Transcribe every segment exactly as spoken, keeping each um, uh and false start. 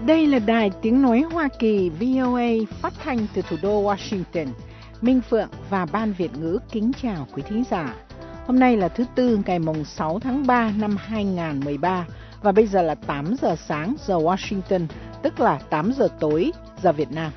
Đây là đài tiếng nói Hoa Kỳ vê o a phát thanh từ thủ đô Washington. Minh Phượng và Ban Việt ngữ kính chào quý thính giả. Hôm nay là thứ Tư ngày mùng sáu tháng ba năm hai nghìn không trăm mười ba và bây giờ là tám giờ sáng giờ Washington, tức là tám giờ tối giờ Việt Nam.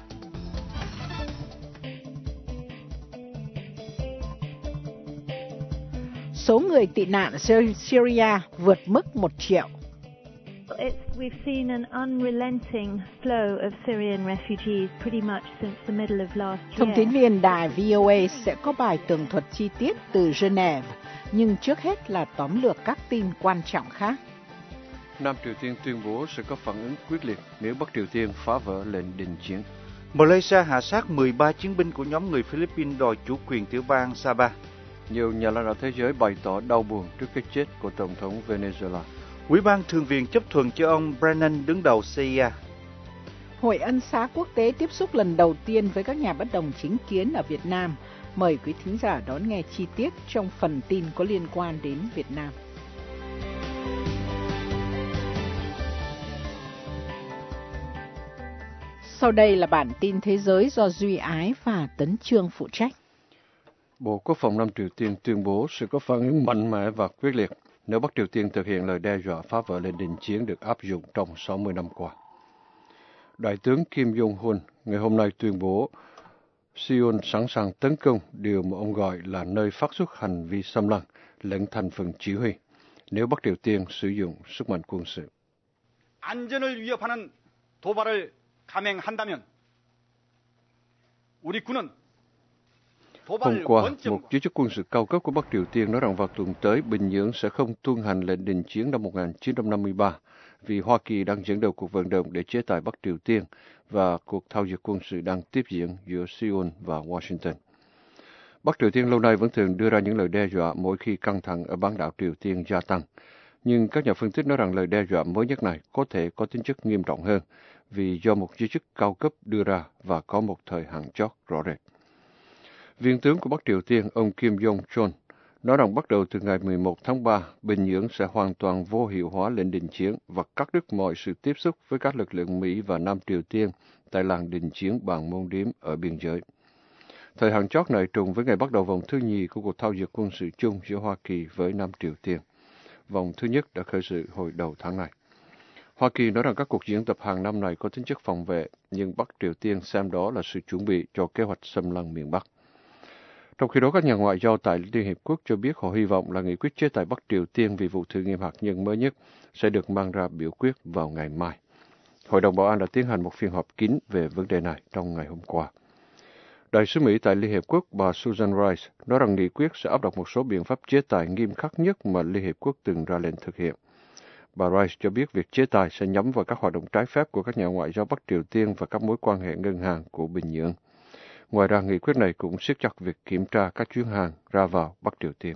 Số người tị nạn Syria vượt mức một triệu. It's, we've seen an unrelenting flow of Syrian refugees pretty much since the middle of last year. Thông tín viên đài vê o a sẽ có bài tường thuật chi tiết từ Geneva, nhưng trước hết là tóm lược các tin quan trọng khác. Nam Triều Tiên tuyên bố sẽ có phản ứng quyết liệt nếu Bắc Triều Tiên phá vỡ lệnh đình chiến. Malaysia hạ sát mười ba chiến binh của nhóm người Philippines đòi chủ quyền tiểu bang Sabah. Nhiều nhà lãnh đạo thế giới bày tỏ đau buồn trước cái chết của Tổng thống Venezuela. Ủy ban Thượng viện chấp thuận cho ông Brennan đứng đầu xê i a. Hội Ân xá quốc tế tiếp xúc lần đầu tiên với các nhà bất đồng chính kiến ở Việt Nam. Mời quý thính giả đón nghe chi tiết trong phần tin có liên quan đến Việt Nam. Sau đây là bản tin thế giới do Duy Ái và Tấn Chương phụ trách. Bộ Quốc phòng Nam Triều Tiên tuyên bố sẽ có phản ứng mạnh mẽ và quyết liệt nếu Bắc Triều Tiên thực hiện lời đe dọa phá vỡ lệnh đình chiến được áp dụng trong sáu mươi năm qua. Đại tướng Kim Jong-un ngày hôm nay tuyên bố Seoul sẵn sàng tấn công điều mà ông gọi là nơi phát xuất hành vi xâm lăng lẫn thành phần chỉ huy nếu Bắc Triều Tiên sử dụng sức mạnh quân sự. 안전을 위협하는 도발을 감행한다면 우리 군은 Hôm qua, một giới chức quân sự cao cấp của Bắc Triều Tiên nói rằng vào tuần tới, Bình Nhưỡng sẽ không tuân hành lệnh đình chiến năm một nghìn chín trăm năm mươi ba vì Hoa Kỳ đang dẫn đầu cuộc vận động để chế tài Bắc Triều Tiên và cuộc thao dượt quân sự đang tiếp diễn giữa Seoul và Washington. Bắc Triều Tiên lâu nay vẫn thường đưa ra những lời đe dọa mỗi khi căng thẳng ở bán đảo Triều Tiên gia tăng. Nhưng các nhà phân tích nói rằng lời đe dọa mới nhất này có thể có tính chất nghiêm trọng hơn vì do một giới chức cao cấp đưa ra và có một thời hạn chót rõ rệt. Viên tướng của Bắc Triều Tiên, ông Kim Jong-chol, nói rằng bắt đầu từ ngày mười một tháng ba, Bình Nhưỡng sẽ hoàn toàn vô hiệu hóa lệnh đình chiến và cắt đứt mọi sự tiếp xúc với các lực lượng Mỹ và Nam Triều Tiên tại làng đình chiến Bàn Môn Điếm ở biên giới. Thời hạn chót này trùng với ngày bắt đầu vòng thứ nhì của cuộc thao dượt quân sự chung giữa Hoa Kỳ với Nam Triều Tiên. Vòng thứ nhất đã khởi sự hồi đầu tháng này. Hoa Kỳ nói rằng các cuộc diễn tập hàng năm này có tính chất phòng vệ, nhưng Bắc Triều Tiên xem đó là sự chuẩn bị cho kế hoạch xâm lăng miền Bắc. Trong khi đó, các nhà ngoại giao tại Liên Hiệp Quốc cho biết họ hy vọng là nghị quyết chế tài Bắc Triều Tiên vì vụ thử nghiệm hạt nhân mới nhất sẽ được mang ra biểu quyết vào ngày mai. Hội đồng Bảo an đã tiến hành một phiên họp kín về vấn đề này trong ngày hôm qua. Đại sứ Mỹ tại Liên Hiệp Quốc bà Susan Rice nói rằng nghị quyết sẽ áp đặt một số biện pháp chế tài nghiêm khắc nhất mà Liên Hiệp Quốc từng ra lệnh thực hiện. Bà Rice cho biết việc chế tài sẽ nhắm vào các hoạt động trái phép của các nhà ngoại giao Bắc Triều Tiên và các mối quan hệ ngân hàng của Bình Nhưỡng. Ngoài ra, nghị quyết này cũng siết chặt việc kiểm tra các chuyến hàng ra vào Bắc Triều Tiên.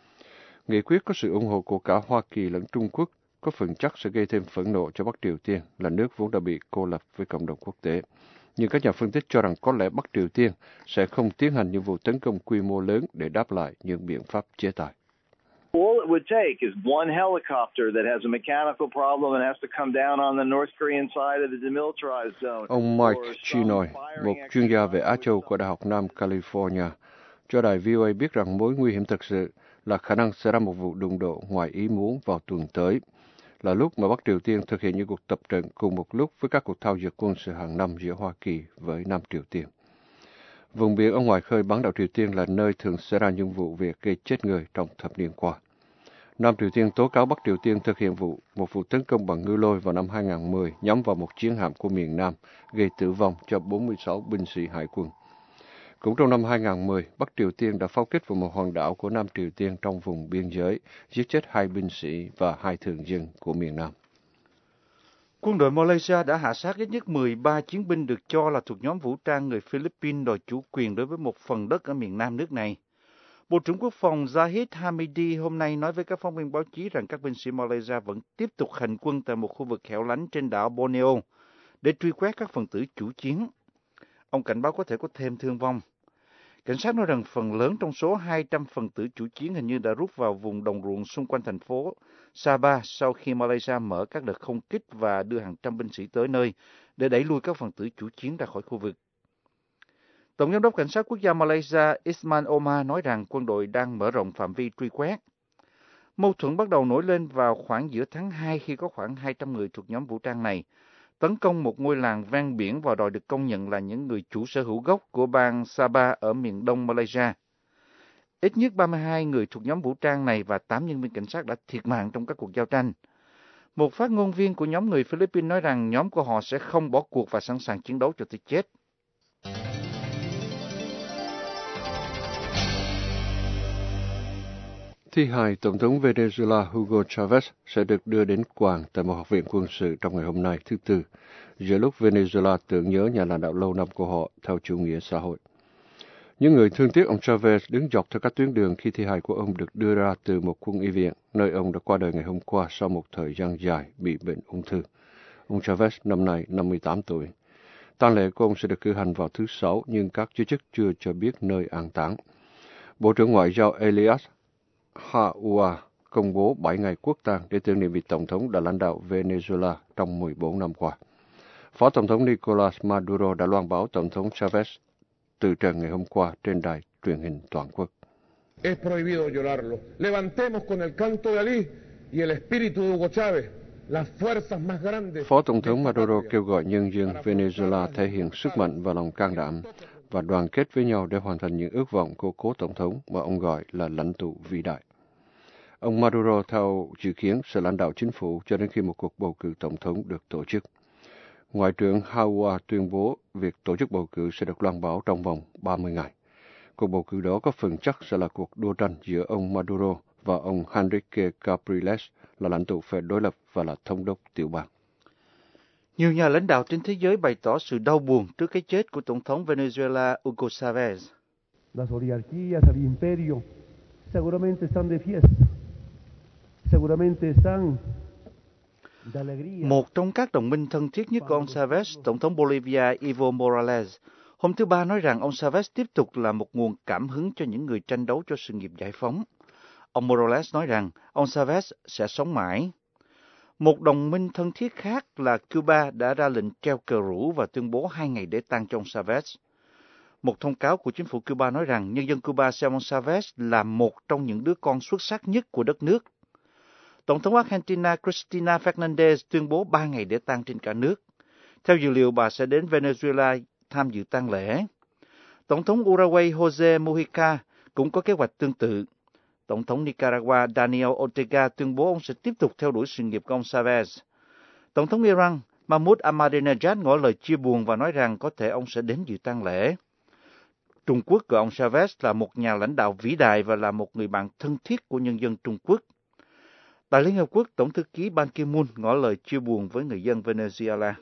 Nghị quyết có sự ủng hộ của cả Hoa Kỳ lẫn Trung Quốc, có phần chắc sẽ gây thêm phẫn nộ cho Bắc Triều Tiên là nước vốn đã bị cô lập với cộng đồng quốc tế. Nhưng các nhà phân tích cho rằng có lẽ Bắc Triều Tiên sẽ không tiến hành những vụ tấn công quy mô lớn để đáp lại những biện pháp chế tài. All it would take is one helicopter that has a mechanical problem and has to come down on the North Korean side of the demilitarized zone. Ông Mike Chinoy, một chuyên gia về Á Châu của Đại học Nam California, cho đài vê o a biết rằng mối nguy hiểm thực sự là khả năng xảy ra một vụ đụng độ ngoài ý muốn vào tuần tới, là lúc mà Bắc Triều Tiên thực hiện những cuộc tập trận cùng một lúc với các cuộc thao dượt quân sự hàng năm giữa Hoa Kỳ với Nam Triều Tiên. Vùng biển ở ngoài khơi bán đảo Triều Tiên là nơi thường xảy ra những vụ việc gây chết người trong thập niên qua. Nam Triều Tiên tố cáo Bắc Triều Tiên thực hiện vụ một vụ tấn công bằng ngư lôi vào năm hai nghìn không trăm mười nhắm vào một chiến hạm của miền Nam, gây tử vong cho bốn mươi sáu binh sĩ hải quân. Cũng trong năm hai nghìn không trăm mười, Bắc Triều Tiên đã pháo kích vào một hòn đảo của Nam Triều Tiên trong vùng biên giới, giết chết hai binh sĩ và hai thường dân của miền Nam. Quân đội Malaysia đã hạ sát ít nhất mười ba chiến binh được cho là thuộc nhóm vũ trang người Philippines đòi chủ quyền đối với một phần đất ở miền Nam nước này. Bộ trưởng Quốc phòng Zahid Hamidi hôm nay nói với các phóng viên báo chí rằng các binh sĩ Malaysia vẫn tiếp tục hành quân tại một khu vực hẻo lánh trên đảo Borneo để truy quét các phần tử chủ chiến. Ông cảnh báo có thể có thêm thương vong. Cảnh sát nói rằng phần lớn trong số hai trăm phần tử chủ chiến hình như đã rút vào vùng đồng ruộng xung quanh thành phố Sabah sau khi Malaysia mở các đợt không kích và đưa hàng trăm binh sĩ tới nơi để đẩy lui các phần tử chủ chiến ra khỏi khu vực. Tổng giám đốc Cảnh sát quốc gia Malaysia Isman Omar nói rằng quân đội đang mở rộng phạm vi truy quét. Mâu thuẫn bắt đầu nổi lên vào khoảng giữa tháng hai khi có khoảng hai trăm người thuộc nhóm vũ trang này tấn công một ngôi làng ven biển và đòi được công nhận là những người chủ sở hữu gốc của bang Sabah ở miền đông Malaysia. Ít nhất ba mươi hai người thuộc nhóm vũ trang này và tám nhân viên cảnh sát đã thiệt mạng trong các cuộc giao tranh. Một phát ngôn viên của nhóm người Philippines nói rằng nhóm của họ sẽ không bỏ cuộc và sẵn sàng chiến đấu cho tới chết. Thi hài Tổng thống Venezuela Hugo Chavez sẽ được đưa đến quàng tại một học viện quân sự trong ngày hôm nay thứ Tư, giữa lúc Venezuela tưởng nhớ nhà lãnh đạo lâu năm của họ theo chủ nghĩa xã hội. Những người thương tiếc ông Chavez đứng dọc theo các tuyến đường khi thi hài của ông được đưa ra từ một quân y viện, nơi ông đã qua đời ngày hôm qua sau một thời gian dài bị bệnh ung thư. Ông Chavez năm nay năm mươi tám tuổi. Tang lễ của ông sẽ được cử hành vào thứ Sáu, nhưng các giới chức chưa cho biết nơi an táng. Bộ trưởng Ngoại giao Elias Haua công bố bảy ngày quốc tang để tưởng niệm vị Tổng thống đã lãnh đạo Venezuela trong mười bốn năm qua. Phó Tổng thống Nicolas Maduro đã loan báo Tổng thống Chavez từ trần ngày hôm qua trên đài truyền hình toàn quốc. Es prohibido llorarlo. Levantemos con el canto de Ali y el espíritu de Hugo Chávez. Las fuerzas más grandes. Phó Tổng thống Maduro kêu gọi nhân dân Venezuela thể hiện sức mạnh và lòng can đảm và đoàn kết với nhau để hoàn thành những ước vọng của cố Tổng thống mà ông gọi là lãnh tụ vĩ đại. Ông Maduro theo dự kiến sẽ lãnh đạo chính phủ cho đến khi một cuộc bầu cử Tổng thống được tổ chức. Ngoại trưởng Hawa tuyên bố việc tổ chức bầu cử sẽ được loan báo trong vòng ba mươi ngày. Cuộc bầu cử đó có phần chắc sẽ là cuộc đua tranh giữa ông Maduro và ông Enrique Capriles là lãnh tụ phe đối lập và là thống đốc tiểu bang. Nhiều nhà lãnh đạo trên thế giới bày tỏ sự đau buồn trước cái chết của Tổng thống Venezuela Hugo Chávez. Las oligarquías al imperio seguramente están de fiesta. Seguramente están de alegría. Một trong các đồng minh thân thiết nhất của ông Chávez, Tổng thống Bolivia Evo Morales, hôm thứ Ba nói rằng ông Chávez tiếp tục là một nguồn cảm hứng cho những người tranh đấu cho sự nghiệp giải phóng. Ông Morales nói rằng ông Chávez sẽ sống mãi. Một đồng minh thân thiết khác là Cuba đã ra lệnh treo cờ rủ và tuyên bố hai ngày để tang cho ông Chávez. Một thông cáo của chính phủ Cuba nói rằng nhân dân Cuba xem ông Chávez là một trong những đứa con xuất sắc nhất của đất nước. Tổng thống Argentina Cristina Fernández tuyên bố ba ngày để tang trên cả nước. Theo dữ liệu, bà sẽ đến Venezuela tham dự tang lễ. Tổng thống Uruguay José Mujica cũng có kế hoạch tương tự. Tổng thống Nicaragua Daniel Ortega tuyên bố ông sẽ tiếp tục theo đuổi sự nghiệp của ông Chávez. Tổng thống Iran Mahmoud Ahmadinejad ngỏ lời chia buồn và nói rằng có thể ông sẽ đến dự tang lễ. Trung Quốc gọi ông Chávez là một nhà lãnh đạo vĩ đại và là một người bạn thân thiết của nhân dân Trung Quốc. Tại Liên Hợp Quốc, Tổng thư ký Ban Ki-moon ngỏ lời chia buồn với người dân Venezuela.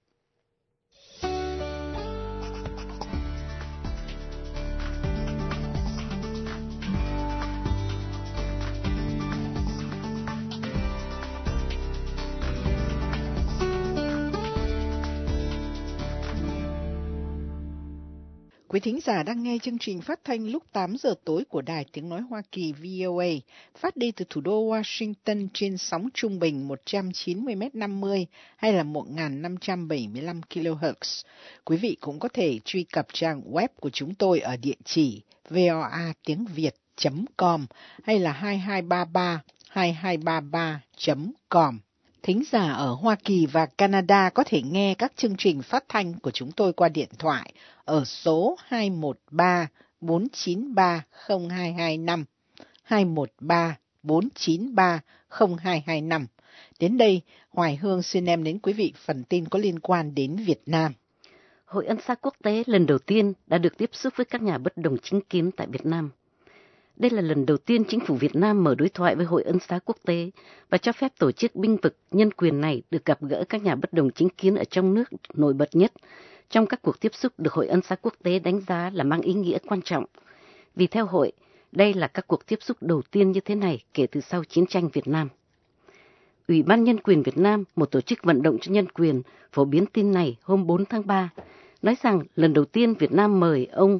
Quý thính giả đang nghe chương trình phát thanh lúc tám giờ tối của Đài Tiếng Nói Hoa Kỳ vê o a, phát đi từ thủ đô Washington trên sóng trung bình một trăm chín mươi mét năm mươi hay là một nghìn năm trăm bảy mươi lăm ki lô héc. Quý vị cũng có thể truy cập trang web của chúng tôi ở địa chỉ voa tiếng việt chấm com hay là hai hai ba ba hai hai ba ba chấm com. Thính giả ở Hoa Kỳ và Canada có thể nghe các chương trình phát thanh của chúng tôi qua điện thoại ở số hai một ba bốn chín ba không hai hai năm, hai một ba bốn chín ba không hai hai năm. Đến đây, Hoài Hương xin đem đến quý vị phần tin có liên quan đến Việt Nam. Hội Ân xá Quốc tế lần đầu tiên đã được tiếp xúc với các nhà bất đồng chính kiến tại Việt Nam. Đây là lần đầu tiên chính phủ Việt Nam mở đối thoại với Hội Ân xá Quốc tế và cho phép tổ chức binh vực nhân quyền này được gặp gỡ các nhà bất đồng chính kiến ở trong nước nổi bật nhất trong các cuộc tiếp xúc được Hội Ân xá Quốc tế đánh giá là mang ý nghĩa quan trọng. Vì theo hội, đây là các cuộc tiếp xúc đầu tiên như thế này kể từ sau chiến tranh Việt Nam. Ủy ban Nhân quyền Việt Nam, một tổ chức vận động cho nhân quyền, phổ biến tin này hôm bốn tháng ba, nói rằng lần đầu tiên Việt Nam mời ông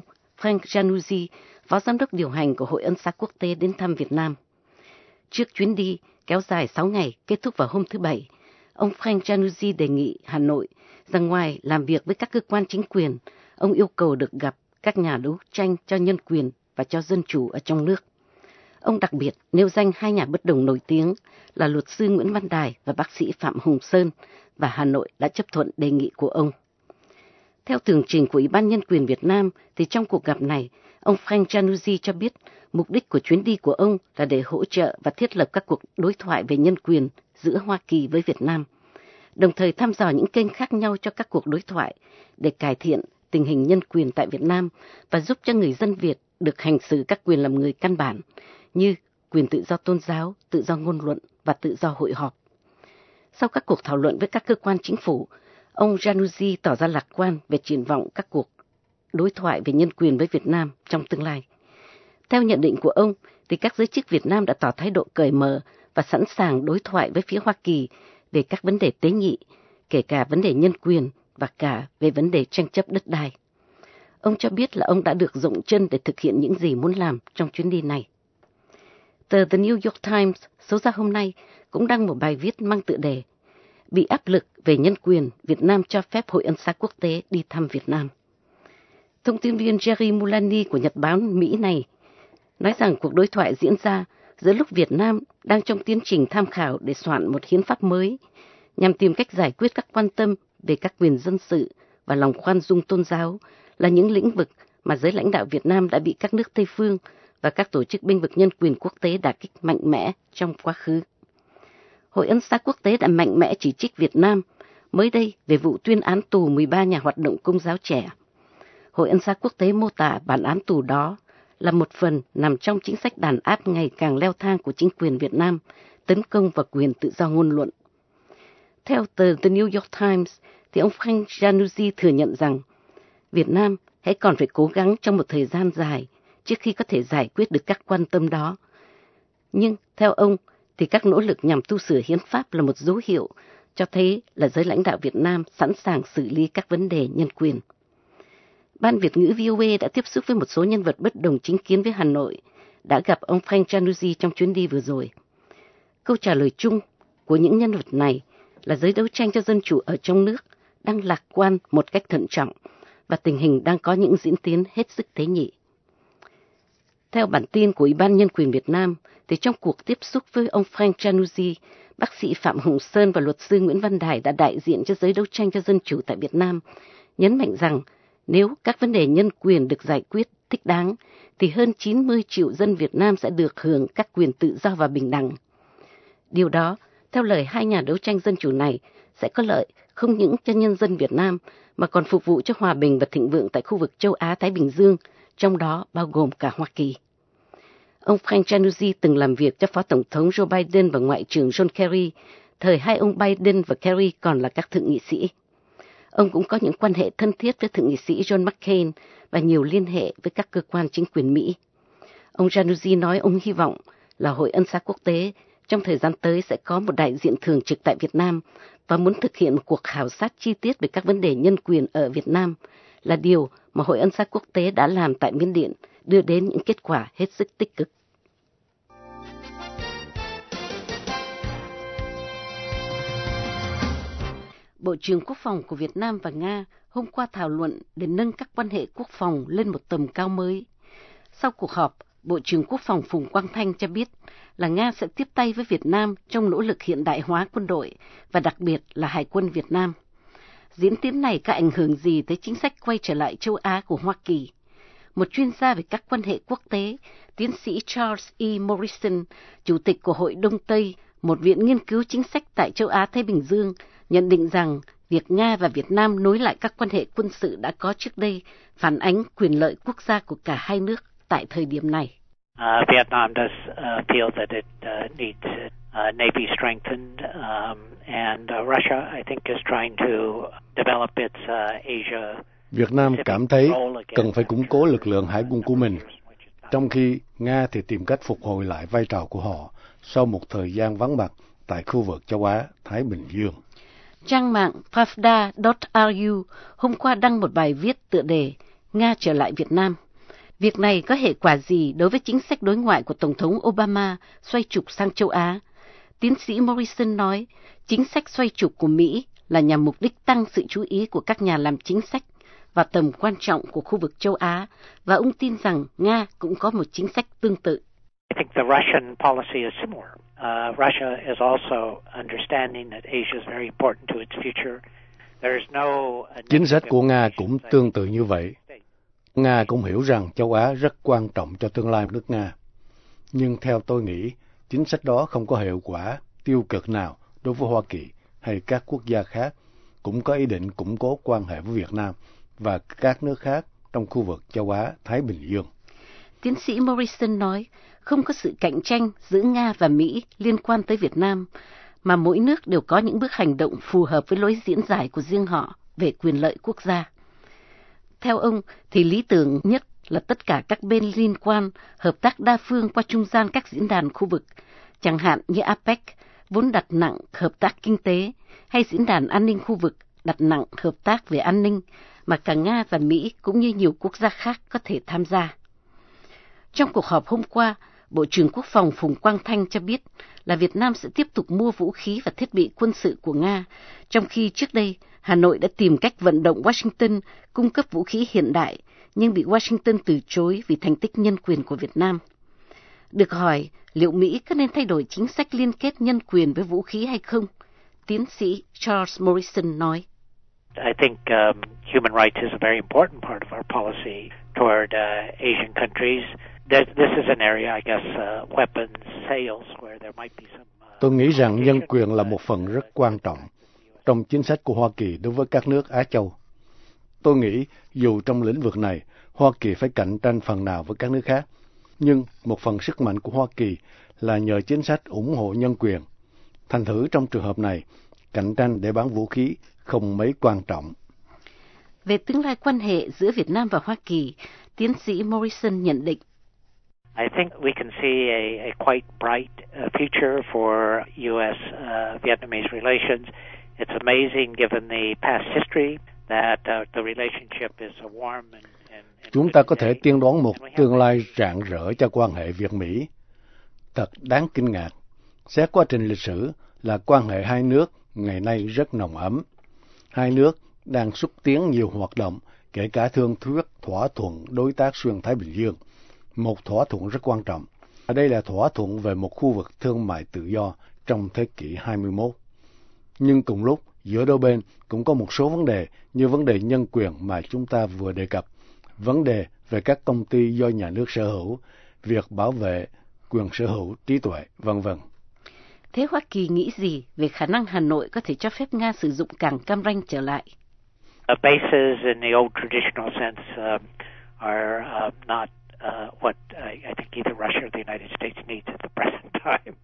Frank Januzzi, phó giám đốc điều hành của Hội Ân xá Quốc tế đến thăm Việt Nam. Trước chuyến đi kéo dài sáu ngày, kết thúc vào hôm thứ Bảy, ông Frank Januzzi đề nghị Hà Nội rằng ngoài làm việc với các cơ quan chính quyền, ông yêu cầu được gặp các nhà đấu tranh cho nhân quyền và cho dân chủ ở trong nước. Ông đặc biệt nêu danh hai nhà bất đồng nổi tiếng là luật sư Nguyễn Văn Đài và bác sĩ Phạm Hùng Sơn, và Hà Nội đã chấp thuận đề nghị của ông. Theo tường trình của Ủy ban Nhân quyền Việt Nam, thì trong cuộc gặp này, ông Frank Januzzi cho biết mục đích của chuyến đi của ông là để hỗ trợ và thiết lập các cuộc đối thoại về nhân quyền giữa Hoa Kỳ với Việt Nam, đồng thời thăm dò những kênh khác nhau cho các cuộc đối thoại để cải thiện tình hình nhân quyền tại Việt Nam và giúp cho người dân Việt được hành xử các quyền làm người căn bản như quyền tự do tôn giáo, tự do ngôn luận và tự do hội họp. Sau các cuộc thảo luận với các cơ quan chính phủ, ông Januzzi tỏ ra lạc quan về triển vọng các cuộc đối thoại về nhân quyền với Việt Nam trong tương lai. Theo nhận định của ông, thì các giới chức Việt Nam đã tỏ thái độ cởi mở và sẵn sàng đối thoại với phía Hoa Kỳ về các vấn đề tế nhị, kể cả vấn đề nhân quyền và cả về vấn đề tranh chấp đất đai. Ông cho biết là ông đã được rộng chân để thực hiện những gì muốn làm trong chuyến đi này. Tờ The New York Times số ra hôm nay cũng đăng một bài viết mang tựa đề "Bị áp lực về nhân quyền, Việt Nam cho phép Hội Ân xá Quốc tế đi thăm Việt Nam." Thông tin viên Jerry Mulani của Nhật báo Mỹ này nói rằng cuộc đối thoại diễn ra giữa lúc Việt Nam đang trong tiến trình tham khảo để soạn một hiến pháp mới nhằm tìm cách giải quyết các quan tâm về các quyền dân sự và lòng khoan dung tôn giáo, là những lĩnh vực mà giới lãnh đạo Việt Nam đã bị các nước Tây phương và các tổ chức bênh vực nhân quyền quốc tế đả kích mạnh mẽ trong quá khứ. Hội Ân xá Quốc tế đã mạnh mẽ chỉ trích Việt Nam mới đây về vụ tuyên án tù mười ba nhà hoạt động Công giáo trẻ. Hội Ân xá Quốc tế mô tả bản án tù đó là một phần nằm trong chính sách đàn áp ngày càng leo thang của chính quyền Việt Nam tấn công vào quyền tự do ngôn luận. Theo tờ The New York Times, thì ông Frank Januzzi thừa nhận rằng Việt Nam hãy còn phải cố gắng trong một thời gian dài trước khi có thể giải quyết được các quan tâm đó. Nhưng theo ông, thì các nỗ lực nhằm tu sửa hiến pháp là một dấu hiệu cho thấy là giới lãnh đạo Việt Nam sẵn sàng xử lý các vấn đề nhân quyền. Ban Việt ngữ vê o a đã tiếp xúc với một số nhân vật bất đồng chính kiến với Hà Nội, đã gặp ông Frank Januzzi trong chuyến đi vừa rồi. Câu trả lời chung của những nhân vật này là giới đấu tranh cho dân chủ ở trong nước đang lạc quan một cách thận trọng và tình hình đang có những diễn tiến hết sức tế nhị. Theo bản tin của Ủy ban Nhân quyền Việt Nam, thì trong cuộc tiếp xúc với ông Frank Januzzi, bác sĩ Phạm Hùng Sơn và luật sư Nguyễn Văn Đài đã đại diện cho giới đấu tranh cho dân chủ tại Việt Nam, nhấn mạnh rằng nếu các vấn đề nhân quyền được giải quyết thích đáng, thì hơn chín mươi triệu dân Việt Nam sẽ được hưởng các quyền tự do và bình đẳng. Điều đó, theo lời hai nhà đấu tranh dân chủ này, sẽ có lợi không những cho nhân dân Việt Nam, mà còn phục vụ cho hòa bình và thịnh vượng tại khu vực châu Á-Thái Bình Dương, trong đó bao gồm cả Hoa Kỳ. Ông Frank Januzzi từng làm việc cho Phó Tổng thống Joe Biden và Ngoại trưởng John Kerry, thời hai ông Biden và Kerry còn là các thượng nghị sĩ. Ông cũng có những quan hệ thân thiết với thượng nghị sĩ John McCain và nhiều liên hệ với các cơ quan chính quyền Mỹ. Ông Januzzi nói ông hy vọng là Hội Ân xá Quốc tế trong thời gian tới sẽ có một đại diện thường trực tại Việt Nam và muốn thực hiện một cuộc khảo sát chi tiết về các vấn đề nhân quyền ở Việt Nam, là điều mà Hội Ân xá Quốc tế đã làm tại Miến Điện, đưa đến những kết quả hết sức tích cực. Bộ trưởng Quốc phòng của Việt Nam và Nga hôm qua thảo luận để nâng các quan hệ quốc phòng lên một tầm cao mới. Sau cuộc họp, Bộ trưởng Quốc phòng Phùng Quang Thanh cho biết là Nga sẽ tiếp tay với Việt Nam trong nỗ lực hiện đại hóa quân đội và đặc biệt là Hải quân Việt Nam. Diễn tiến này có ảnh hưởng gì tới chính sách quay trở lại châu Á của Hoa Kỳ? Một chuyên gia về các quan hệ quốc tế, tiến sĩ Charles E. Morrison, chủ tịch của Hội Đông Tây, một viện nghiên cứu chính sách tại châu Á-Thái Bình Dương, nhận định rằng việc Nga và Việt Nam nối lại các quan hệ quân sự đã có trước đây phản ánh quyền lợi quốc gia của cả hai nước tại thời điểm này. Uh, Vietnam does uh, feel that it uh, needs uh, Navy strengthened, um, and uh, Russia, I think, is trying to develop its uh, Asia. Việt Nam cảm thấy cần phải củng cố lực lượng hải quân của mình, trong khi Nga thì tìm cách phục hồi lại vai trò của họ sau một thời gian vắng mặt tại khu vực châu Á, Thái Bình Dương. Trang mạng pravda chấm r u hôm qua đăng một bài viết tựa đề Nga trở lại Việt Nam. Việc này có hệ quả gì đối với chính sách đối ngoại của Tổng thống Obama xoay trục sang châu Á? Tiến sĩ Morrison nói, chính sách xoay trục của Mỹ là nhằm mục đích tăng sự chú ý của các nhà làm chính sách và tầm quan trọng của khu vực châu Á, và ông tin rằng Nga cũng có một chính sách tương tự. I think the Russian policy is similar. Uh, Russia is also understanding that Asia is very important to its future. There is no Chính sách của Nga cũng tương tự như vậy. Nga cũng hiểu rằng châu Á rất quan trọng cho tương lai nước Nga. Nhưng theo tôi nghĩ, chính sách đó không có hiệu quả tiêu cực nào đối với Hoa Kỳ hay các quốc gia khác cũng có ý định củng cố quan hệ với Việt Nam và các nước khác trong khu vực châu Á-Thái Bình Dương. Tiến sĩ Morrison nói, không có sự cạnh tranh giữa Nga và Mỹ liên quan tới Việt Nam, mà mỗi nước đều có những bước hành động phù hợp với lối diễn giải của riêng họ về quyền lợi quốc gia. Theo ông, thì lý tưởng nhất là tất cả các bên liên quan hợp tác đa phương qua trung gian các diễn đàn khu vực, chẳng hạn như a pếch, vốn đặt nặng hợp tác kinh tế, hay diễn đàn an ninh khu vực đặt nặng hợp tác về an ninh, mà cả Nga và Mỹ cũng như nhiều quốc gia khác có thể tham gia. Trong cuộc họp hôm qua, Bộ trưởng Quốc phòng Phùng Quang Thanh cho biết là Việt Nam sẽ tiếp tục mua vũ khí và thiết bị quân sự của Nga, trong khi trước đây Hà Nội đã tìm cách vận động Washington cung cấp vũ khí hiện đại, nhưng bị Washington từ chối vì thành tích nhân quyền của Việt Nam. Được hỏi liệu Mỹ có nên thay đổi chính sách liên kết nhân quyền với vũ khí hay không, tiến sĩ Charles Morrison nói. I think um, human rights is a very important part of our policy toward uh, Asian countries. This is an area, I guess, uh, weapons sales where there might be some. Uh, Tôi nghĩ rằng nhân quyền là một phần rất quan trọng trong chính sách của Hoa Kỳ đối với các nước Á Châu. Tôi nghĩ dù trong lĩnh vực này Hoa Kỳ phải cạnh tranh phần nào với các nước khác, nhưng một phần sức mạnh của Hoa Kỳ là nhờ chính sách ủng hộ nhân quyền. Thành thử trong trường hợp này, cạnh tranh để bán vũ khí không mấy quan trọng. Về tương lai quan hệ giữa Việt Nam và Hoa Kỳ, tiến sĩ Morrison nhận định. I think we can see a, a quite bright uh, future for U S uh, Vietnamese relations. It's amazing given the past history that uh, the relationship is a warm and, and, and Chúng ta có thể tiên đoán một tương lai rạng rỡ cho quan hệ Việt-Mỹ. Thật đáng kinh ngạc. Xét quá trình lịch sử là quan hệ hai nước ngày nay rất nồng ấm. Hai nước đang xúc tiến nhiều hoạt động, kể cả thương thuyết thỏa thuận đối tác xuyên Thái Bình Dương, một thỏa thuận rất quan trọng. Đây là thỏa thuận về một khu vực thương mại tự do trong thế kỷ hai mươi mốt. Nhưng cùng lúc, giữa đôi bên cũng có một số vấn đề như vấn đề nhân quyền mà chúng ta vừa đề cập, vấn đề về các công ty do nhà nước sở hữu, việc bảo vệ quyền sở hữu trí tuệ, vân vân. Thế Hoa Kỳ nghĩ gì về khả năng Hà Nội có thể cho phép Nga sử dụng cảng Cam Ranh trở lại? Uh, bases in the old traditional sense uh, are uh, not uh, what I, I think either Russia or the United States needs at the present time.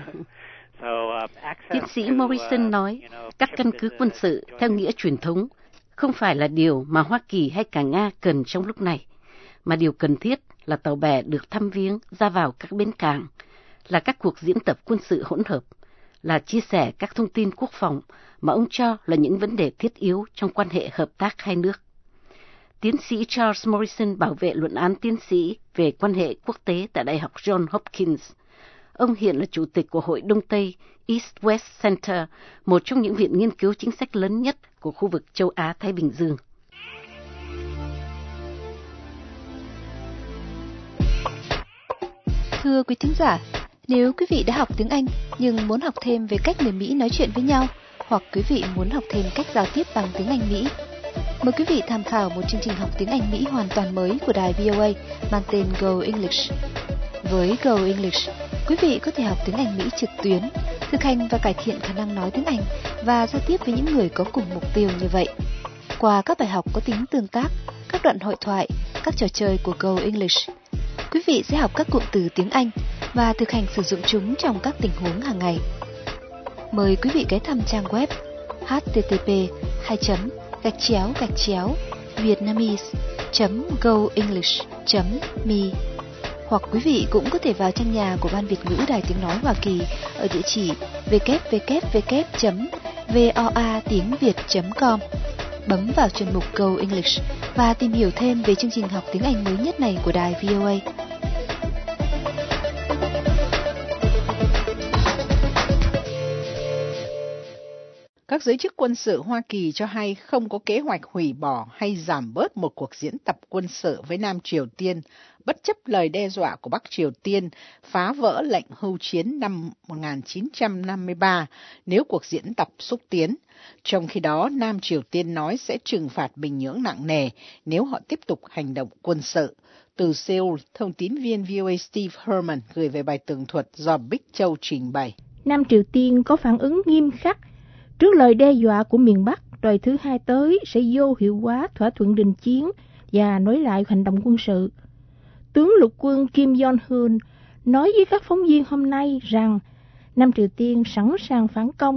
so, um, Tiến sĩ Morrison nói, các căn cứ quân sự theo nghĩa truyền thống không phải là điều mà Hoa Kỳ hay cả Nga cần trong lúc này, mà điều cần thiết là tàu bè được thăm viếng ra vào các bến cảng, là các cuộc diễn tập quân sự hỗn hợp, là chia sẻ các thông tin quốc phòng mà ông cho là những vấn đề thiết yếu trong quan hệ hợp tác hai nước. Tiến sĩ Charles Morrison bảo vệ luận án tiến sĩ về quan hệ quốc tế tại Đại học Johns Hopkins. Ông hiện là chủ tịch của Hội Đông Tây East West Center, một trong những viện nghiên cứu chính sách lớn nhất của khu vực châu Á-Thái Bình Dương. Thưa quý thính giả, nếu quý vị đã học tiếng Anh nhưng muốn học thêm về cách người Mỹ nói chuyện với nhau, hoặc quý vị muốn học thêm cách giao tiếp bằng tiếng Anh Mỹ, mời quý vị tham khảo một chương trình học tiếng Anh Mỹ hoàn toàn mới của đài vê o a mang tên Go English. Với Go English, quý vị có thể học tiếng Anh Mỹ trực tuyến, thực hành và cải thiện khả năng nói tiếng Anh và giao tiếp với những người có cùng mục tiêu như vậy. Qua các bài học có tính tương tác, các đoạn hội thoại, các trò chơi của Go English, quý vị sẽ học các cụm từ tiếng Anh và thực hành sử dụng chúng trong các tình huống hàng ngày. Mời quý vị ghé thăm trang web h t t p hai gạch chéo gạch chéo vietnamese chấm go english chấm me, hoặc quý vị cũng có thể vào trang nhà của Ban Việt ngữ Đài Tiếng Nói Hoa Kỳ ở địa chỉ w w w chấm voa tiếng việt chấm com, bấm vào chuyên mục Go English và tìm hiểu thêm về chương trình học tiếng Anh mới nhất này của đài vê o a. Các giới chức quân sự Hoa Kỳ cho hay không có kế hoạch hủy bỏ hay giảm bớt một cuộc diễn tập quân sự với Nam Triều Tiên, bất chấp lời đe dọa của Bắc Triều Tiên phá vỡ lệnh hưu chiến năm một nghìn chín trăm năm mươi ba nếu cuộc diễn tập xúc tiến. Trong khi đó, Nam Triều Tiên nói sẽ trừng phạt Bình Nhưỡng nặng nề nếu họ tiếp tục hành động quân sự. Từ Seoul, thông tín viên vê o a Steve Herman gửi về bài tường thuật do Bích Châu trình bày. Nam Triều Tiên có phản ứng nghiêm khắc trước lời đe dọa của miền Bắc, rồi thứ hai tới sẽ vô hiệu hóa thỏa thuận đình chiến và nối lại hành động quân sự. Tướng lục quân Kim Jong-un nói với các phóng viên hôm nay rằng Nam Triều Tiên sẵn sàng phản công.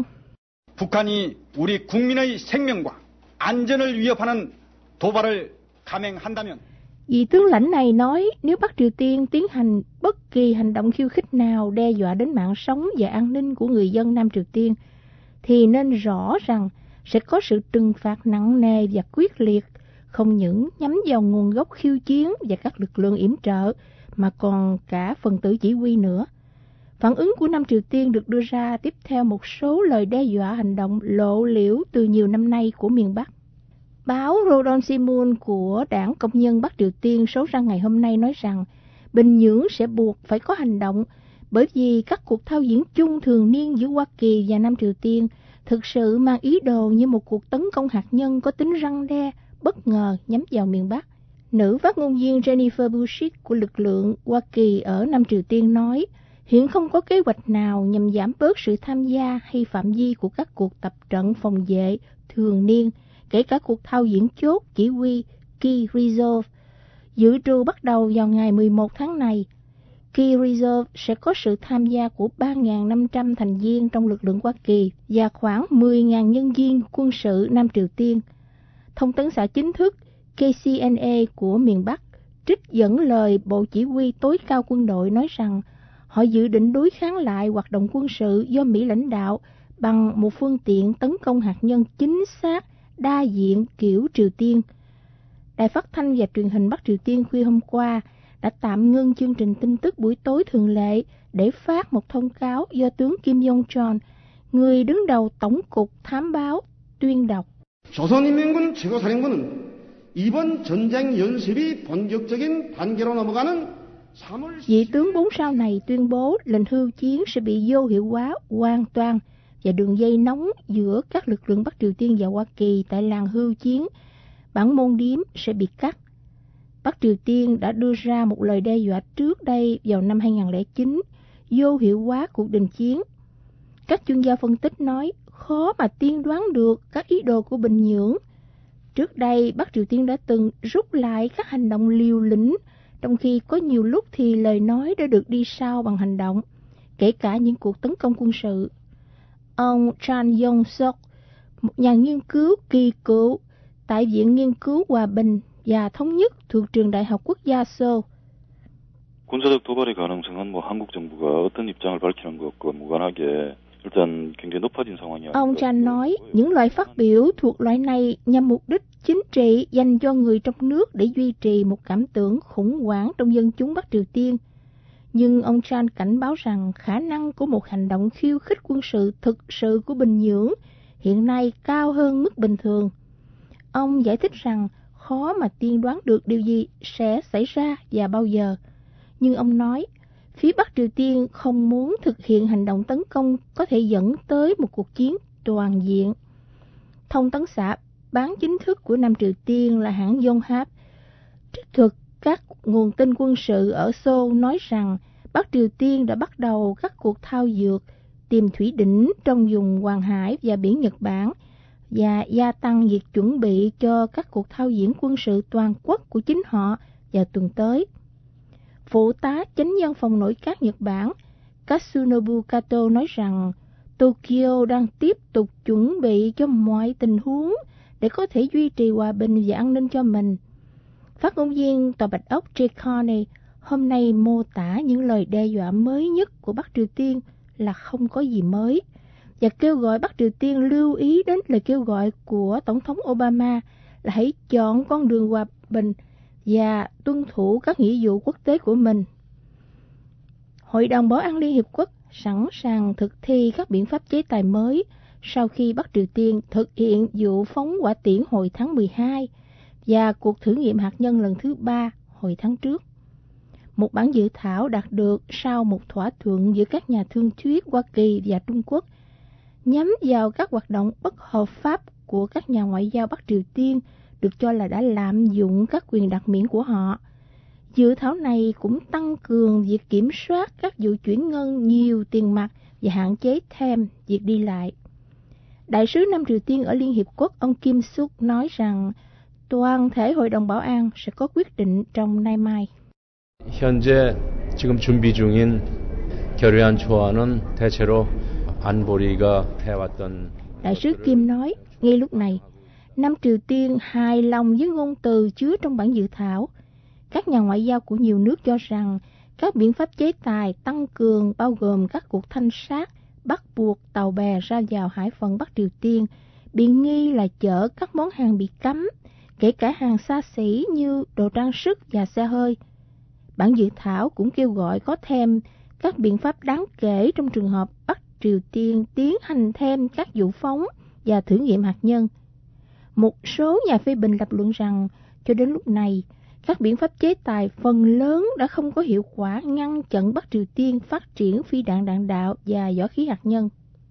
북한이 우리 국민의 생명과 안전을 위협하는 도발을 감행한다면 Vị tướng lãnh này nói nếu Bắc Triều Tiên tiến hành bất kỳ hành động khiêu khích nào đe dọa đến mạng sống và an ninh của người dân Nam Triều Tiên, thì nên rõ rằng sẽ có sự trừng phạt nặng nề và quyết liệt, không những nhắm vào nguồn gốc khiêu chiến và các lực lượng yểm trợ, mà còn cả phần tử chỉ huy nữa. Phản ứng của Nam Triều Tiên được đưa ra tiếp theo một số lời đe dọa hành động lộ liễu từ nhiều năm nay của miền Bắc. Báo Rodon Sinmun của Đảng Công nhân Bắc Triều Tiên số ra ngày hôm nay nói rằng Bình Nhưỡng sẽ buộc phải có hành động bởi vì các cuộc thao diễn chung thường niên giữa Hoa Kỳ và Nam Triều Tiên thực sự mang ý đồ như một cuộc tấn công hạt nhân có tính răn đe, bất ngờ nhắm vào miền Bắc. Nữ phát ngôn viên Jennifer Bushik của lực lượng Hoa Kỳ ở Nam Triều Tiên nói, hiện không có kế hoạch nào nhằm giảm bớt sự tham gia hay phạm vi của các cuộc tập trận phòng vệ thường niên, kể cả cuộc thao diễn chốt chỉ huy Key Reserve, dự trù bắt đầu vào ngày mười một tháng này. Key Reserve sẽ có sự tham gia của ba nghìn năm trăm thành viên trong lực lượng Hoa Kỳ và khoảng mười nghìn nhân viên quân sự Nam Triều Tiên. Thông tấn xã chính thức K C N A của miền Bắc trích dẫn lời Bộ Chỉ huy tối cao quân đội nói rằng họ dự định đối kháng lại hoạt động quân sự do Mỹ lãnh đạo bằng một phương tiện tấn công hạt nhân chính xác, đa diện kiểu Triều Tiên. Đài phát thanh và truyền hình Bắc Triều Tiên khuya hôm qua đã tạm ngưng chương trình tin tức buổi tối thường lệ để phát một thông cáo do tướng Kim Yong-chol, người đứng đầu Tổng cục Thám báo, tuyên đọc. 조선인민군 최고사령부는 이번 전쟁 연습이 본격적인 단계로 넘어가는 Vị tướng bốn sao này tuyên bố lệnh hưu chiến sẽ bị vô hiệu hóa hoàn toàn và đường dây nóng giữa các lực lượng Bắc Triều Tiên và Hoa Kỳ tại làng hưu chiến Bản Môn Điếm sẽ bị cắt. Bắc Triều Tiên đã đưa ra một lời đe dọa trước đây vào năm hai nghìn không trăm lẻ chín, vô hiệu hóa cuộc đình chiến. Các chuyên gia phân tích nói khó mà tiên đoán được các ý đồ của Bình Nhưỡng. Trước đây, Bắc Triều Tiên đã từng rút lại các hành động liều lĩnh, trong khi có nhiều lúc thì lời nói đã được đi sau bằng hành động, kể cả những cuộc tấn công quân sự. Ông Chan Yong-sok, một nhà nghiên cứu kỳ cựu tại Viện Nghiên cứu Hòa bình và Thống nhất thuộc Trường Đại học Quốc gia Seoul. 군사적 도발의 가능성은 뭐 한국 정부가 어떤 입장을 밝히는 것과 무관하게 일단 굉장히 높아진 상황이야. Ông Chan nói, những loại phát biểu thuộc loại này nhằm mục đích chính trị dành cho người trong nước để duy trì một cảm tưởng khủng hoảng trong dân chúng Bắc Triều Tiên. Nhưng ông Chan cảnh báo rằng khả năng của một hành động khiêu khích quân sự thực sự của Bình Nhưỡng hiện nay cao hơn mức bình thường. Ông giải thích rằng khó mà tiên đoán được điều gì sẽ xảy ra và bao giờ. Nhưng ông nói, phía Bắc Triều Tiên không muốn thực hiện hành động tấn công có thể dẫn tới một cuộc chiến toàn diện. Thông tấn xã bán chính thức của Nam Triều Tiên là hãng Yonhap trích thuật các nguồn tin quân sự ở Seoul nói rằng Bắc Triều Tiên đã bắt đầu các cuộc thao dượt tìm thủy đỉnh trong vùng Hoàng Hải và biển Nhật Bản và gia tăng việc chuẩn bị cho các cuộc thao diễn quân sự toàn quốc của chính họ vào tuần tới. Phụ tá chánh văn phòng nội các Nhật Bản Katsunobu Kato nói rằng Tokyo đang tiếp tục chuẩn bị cho mọi tình huống để có thể duy trì hòa bình và an ninh cho mình. Phát ngôn viên Tòa Bạch Ốc Jay Carney hôm nay mô tả những lời đe dọa mới nhất của Bắc Triều Tiên là không có gì mới và kêu gọi Bắc Triều Tiên lưu ý đến lời kêu gọi của Tổng thống Obama là hãy chọn con đường hòa bình và tuân thủ các nghĩa vụ quốc tế của mình. Hội đồng Bảo an Liên Hiệp Quốc sẵn sàng thực thi các biện pháp chế tài mới sau khi Bắc Triều Tiên thực hiện vụ phóng hỏa tiễn hồi tháng mười hai và cuộc thử nghiệm hạt nhân lần thứ ba hồi tháng trước. Một bản dự thảo đạt được sau một thỏa thuận giữa các nhà thương thuyết Hoa Kỳ và Trung Quốc nhắm vào các hoạt động bất hợp pháp của các nhà ngoại giao Bắc Triều Tiên được cho là đã lạm dụng các quyền đặc miễn của họ. Dự thảo này cũng tăng cường việc kiểm soát các vụ chuyển ngân nhiều tiền mặt và hạn chế thêm việc đi lại. Đại sứ Nam Triều Tiên ở Liên Hiệp Quốc ông Kim Suk nói rằng toàn thể Hội đồng Bảo an sẽ có quyết định trong nay mai. 현재 지금 준비 중인 결의안 초안은 대체로 안보리가 해왔던. Đại sứ Kim nói, ngay lúc này, Nam Triều Tiên hài lòng với ngôn từ chứa trong bản dự thảo. Các nhà ngoại giao của nhiều nước cho rằng các biện pháp chế tài tăng cường bao gồm các cuộc thanh sát, bắt buộc tàu bè ra vào hải phận Bắc Triều Tiên bị nghi là chở các món hàng bị cấm, kể cả hàng xa xỉ như đồ trang sức và xe hơi. Bản dự thảo cũng kêu gọi có thêm các biện pháp đáng kể trong trường hợp Bắc Triều Tiên tiến hành thêm các vụ phóng và thử nghiệm hạt nhân. Một số nhà phê bình lập luận rằng cho đến lúc này, các biện pháp chế tài phần lớn đã không có hiệu quả ngăn chặn Bắc Triều Tiên phát triển phi đạn đạn đạo và võ khí hạt nhân.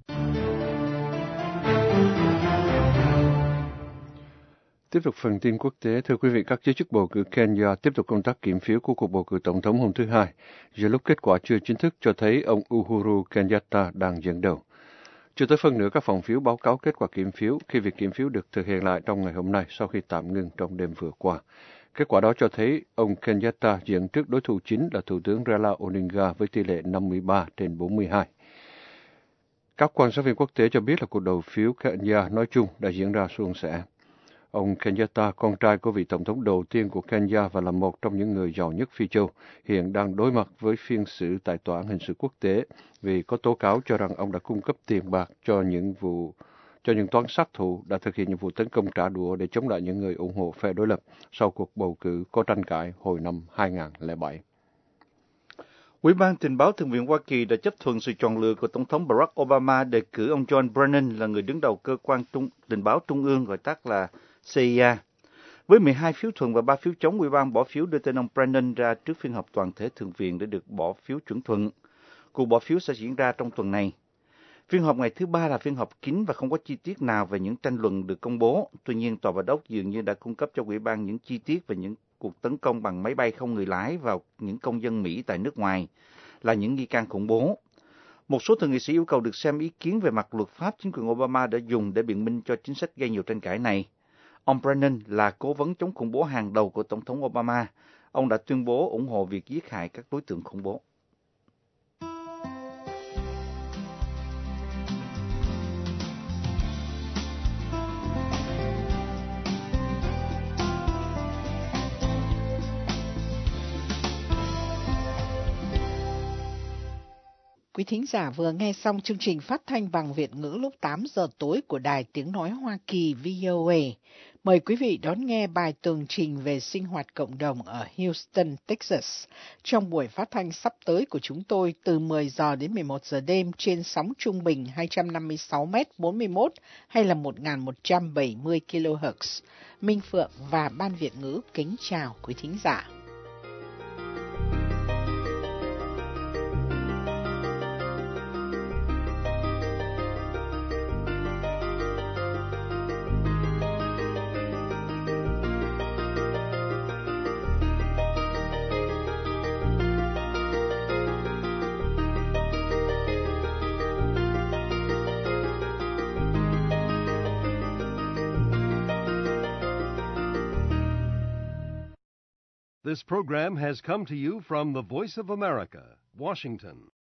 Tiếp tục phần tin quốc tế, thưa quý vị, các giới chức bầu cử Kenya tiếp tục công tác kiểm phiếu của cuộc bầu cử tổng thống hôm thứ Hai, giữa lúc kết quả chưa chính thức cho thấy ông Uhuru Kenyatta đang dẫn đầu. Chưa tới phân nửa các phòng phiếu báo cáo kết quả kiểm phiếu khi việc kiểm phiếu được thực hiện lại trong ngày hôm nay sau khi tạm ngưng trong đêm vừa qua. Kết quả đó cho thấy ông Kenyatta dẫn trước đối thủ chính là Thủ tướng Raila Odinga với tỷ lệ năm mươi ba trên bốn mươi hai. Các quan sát viên quốc tế cho biết là cuộc đầu phiếu Kenya nói chung đã diễn ra suôn sẻ. Ông Kenyatta, con trai của vị tổng thống đầu tiên của Kenya và là một trong những người giàu nhất Phi Châu, hiện đang đối mặt với phiên xử tại Tòa án Hình sự Quốc tế vì có tố cáo cho rằng ông đã cung cấp tiền bạc cho những vụ cho những toán sát thủ đã thực hiện những vụ tấn công trả đũa để chống lại những người ủng hộ phe đối lập sau cuộc bầu cử có tranh cãi hồi năm hai nghìn không trăm lẻ bảy. Ủy ban Tình báo Thượng viện Hoa Kỳ đã chấp thuận sự chọn lựa của Tổng thống Barack Obama đề cử ông John Brennan là người đứng đầu cơ quan trung, tình báo trung ương gọi tắt là C I A. Với mười hai phiếu thuận và ba phiếu chống, Ủy ban bỏ phiếu đưa tên ông Brennan ra trước phiên họp toàn thể Thượng viện để được bỏ phiếu chuẩn thuận. Cuộc bỏ phiếu sẽ diễn ra trong tuần này. Phiên họp ngày thứ ba là phiên họp kín và không có chi tiết nào về những tranh luận được công bố. Tuy nhiên, Tòa Bạch Ốc dường như đã cung cấp cho Ủy ban những chi tiết về những cuộc tấn công bằng máy bay không người lái vào những công dân Mỹ tại nước ngoài, là những nghi can khủng bố. Một số thượng nghị sĩ yêu cầu được xem ý kiến về mặt luật pháp chính quyền Obama đã dùng để biện minh cho chính sách gây nhiều tranh cãi này. Ông Brennan là cố vấn chống khủng bố hàng đầu của Tổng thống Obama. Ông đã tuyên bố ủng hộ việc giết hại các đối tượng khủng bố. Quý thính giả vừa nghe xong chương trình phát thanh bằng Việt ngữ lúc tám giờ tối của Đài Tiếng Nói Hoa Kỳ V O A. Mời quý vị đón nghe bài tường trình về sinh hoạt cộng đồng ở Houston, Texas trong buổi phát thanh sắp tới của chúng tôi từ mười giờ đến mười một giờ đêm trên sóng trung bình hai trăm năm mươi sáu mét bốn mươi mốt hay là một nghìn một trăm bảy mươi ki lô héc. Minh Phượng và Ban Việt ngữ kính chào quý thính giả. This program has come to you from the Voice of America, Washington.